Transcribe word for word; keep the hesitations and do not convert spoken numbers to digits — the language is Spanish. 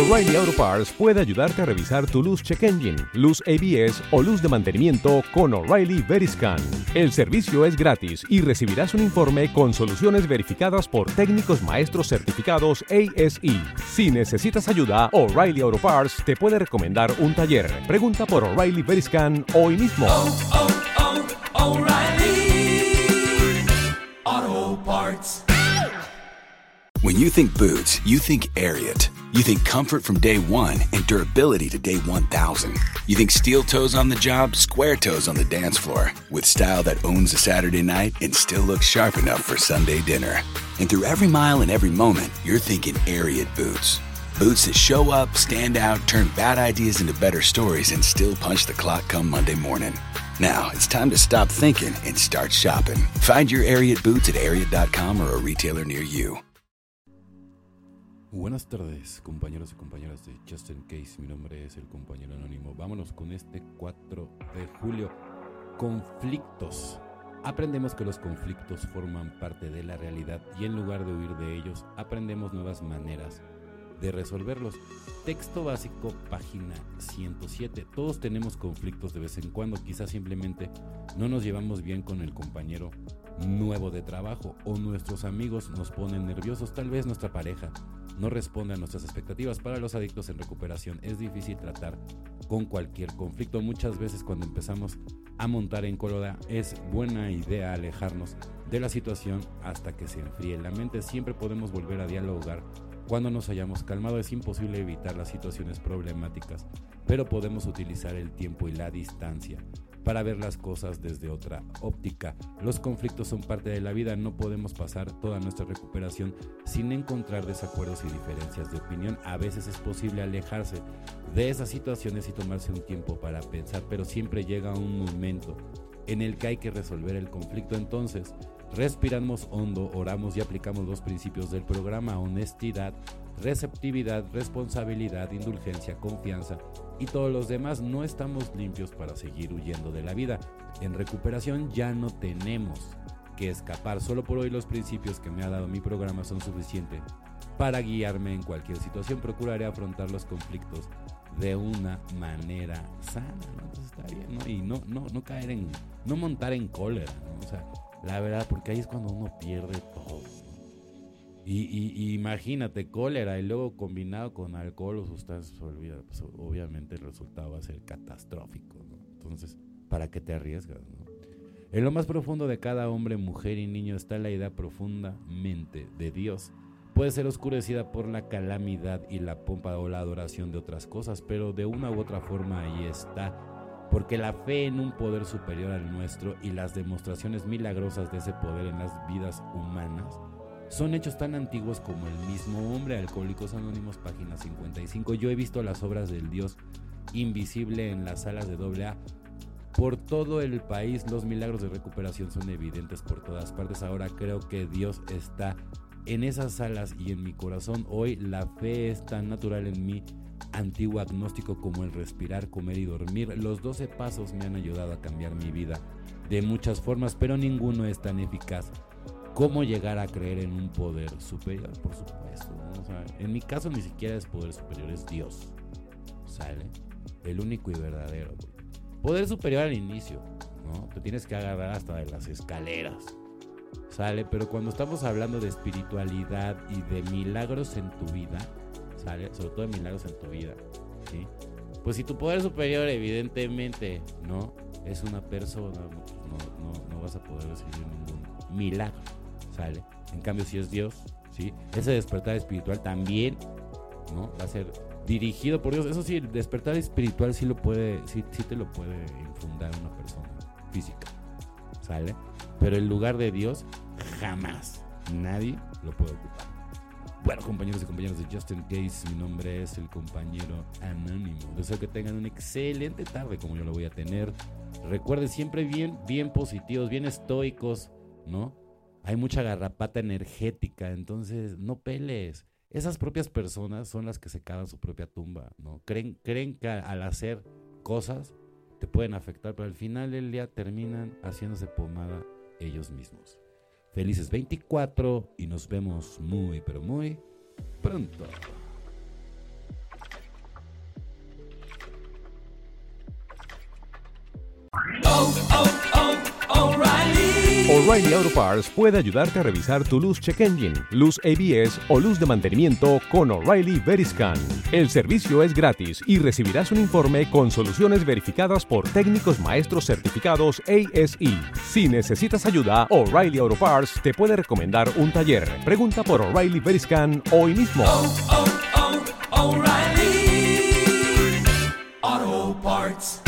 O'Reilly Auto Parts puede ayudarte a revisar tu luz check engine, luz A B S o luz de mantenimiento con O'Reilly Veriscan. El servicio es gratis y recibirás un informe con soluciones verificadas por técnicos maestros certificados A S E. Si necesitas ayuda, O'Reilly Auto Parts te puede recomendar un taller. Pregunta por O'Reilly Veriscan hoy mismo. Oh, oh, oh, O'Reilly Auto Parts. When you think boots, you think Ariat. You think comfort from day one and durability to day one thousand. You think steel toes on the job, square toes on the dance floor. With style that owns a Saturday night and still looks sharp enough for Sunday dinner. And through every mile and every moment, you're thinking Ariat boots. Boots that show up, stand out, turn bad ideas into better stories, and still punch the clock come Monday morning. Now, it's time to stop thinking and start shopping. Find your Ariat boots at ariat dot com or a retailer near you. Buenas tardes, compañeros y compañeras de Just In Case. Mi nombre es el compañero anónimo. Vámonos con este cuatro de julio. Conflictos. Aprendemos que los conflictos forman parte de la realidad y en lugar de huir de ellos, aprendemos nuevas maneras de resolverlos. Texto básico, página ciento siete. Todos tenemos conflictos de vez en cuando. Quizás simplemente no nos llevamos bien con el compañero nuevo de trabajo o nuestros amigos nos ponen nerviosos. Tal vez nuestra pareja no responde a nuestras expectativas. Para los adictos en recuperación es difícil tratar con cualquier conflicto. Muchas veces cuando empezamos a montar en cólera es buena idea alejarnos de la situación hasta que se enfríe la mente. Siempre podemos volver a dialogar cuando nos hayamos calmado. Es imposible evitar las situaciones problemáticas, pero podemos utilizar el tiempo y la distancia para ver las cosas desde otra óptica. Los conflictos son parte de la vida. No podemos pasar toda nuestra recuperación sin encontrar desacuerdos y diferencias de opinión. A veces es posible alejarse de esas situaciones y tomarse un tiempo para pensar, pero siempre llega un momento en el que hay que resolver el conflicto. Entonces, respiramos hondo, oramos y aplicamos los principios del programa: honestidad, receptividad, responsabilidad, indulgencia, confianza y todos los demás. No estamos limpios para seguir huyendo de la vida. En recuperación ya no tenemos que escapar. Solo por hoy los principios que me ha dado mi programa son suficientes para guiarme en cualquier situación. Procuraré afrontar los conflictos de una manera sana, ¿no? Entonces está bien, ¿no? Y no, no, no caer en, no montar en cólera, ¿no? O sea, la verdad, porque ahí es cuando uno pierde todo. Y, y, y imagínate, cólera y luego combinado con alcohol o sustancias olvidadas, pues obviamente el resultado va a ser catastrófico, ¿no? Entonces, ¿para qué te arriesgas, no? En lo más profundo de cada hombre, mujer y niño está la idea profundamente de Dios. Puede ser oscurecida por la calamidad y la pompa o la adoración de otras cosas, pero de una u otra forma ahí está. Porque la fe en un poder superior al nuestro y las demostraciones milagrosas de ese poder en las vidas humanas son hechos tan antiguos como el mismo hombre. Alcohólicos Anónimos, página cincuenta y cinco. Yo he visto las obras del Dios invisible en las salas de doble A por todo el país. Los milagros de recuperación son evidentes por todas partes. Ahora creo que Dios está en esas salas y en mi corazón. Hoy la fe es tan natural en mí, antiguo agnóstico, como el respirar, comer y dormir. Los doce pasos me han ayudado a cambiar mi vida de muchas formas, pero ninguno es tan eficaz como llegar a creer en un poder superior, por supuesto, ¿no? O sea, en mi caso ni siquiera es poder superior, es Dios, ¿sale? El único y verdadero. Poder superior al inicio, ¿no? Te tienes que agarrar hasta de las escaleras, ¿sale? Pero cuando estamos hablando de espiritualidad y de milagros en tu vida, ¿sale? Sobre todo de milagros en tu vida, ¿sí? Pues si tu poder superior evidentemente no es una persona, no, no, no vas a poder recibir ningún milagro, ¿sale? En cambio, si es Dios, ¿sí? Ese despertar espiritual también, ¿no? Va a ser dirigido por Dios. Eso sí, el despertar espiritual sí lo puede, sí, sí te lo puede infundar una persona física, ¿sale? Pero el lugar de Dios jamás nadie lo puede ocupar. Bueno, compañeros y compañeras de Just In Case, mi nombre es el compañero anónimo. Deseo que tengan una excelente tarde como yo lo voy a tener. Recuerden, siempre bien, bien positivos, bien estoicos, ¿no? Hay mucha garrapata energética, entonces no pelees. Esas propias personas son las que se cavan su propia tumba, ¿no? Creen, creen que al hacer cosas te pueden afectar, pero al final del día terminan haciéndose pomada ellos mismos. Felices veinticuatro y nos vemos muy, pero muy pronto. oh, oh, oh, O'Reilly. O'Reilly Auto Parts puede ayudarte a revisar tu luz check engine, luz A B S o luz de mantenimiento con O'Reilly Veriscan. El servicio es gratis y recibirás un informe con soluciones verificadas por técnicos maestros certificados A S E. Si necesitas ayuda, O'Reilly Auto Parts te puede recomendar un taller. Pregunta por O'Reilly Veriscan hoy mismo. oh, oh, oh, O'Reilly Auto Parts.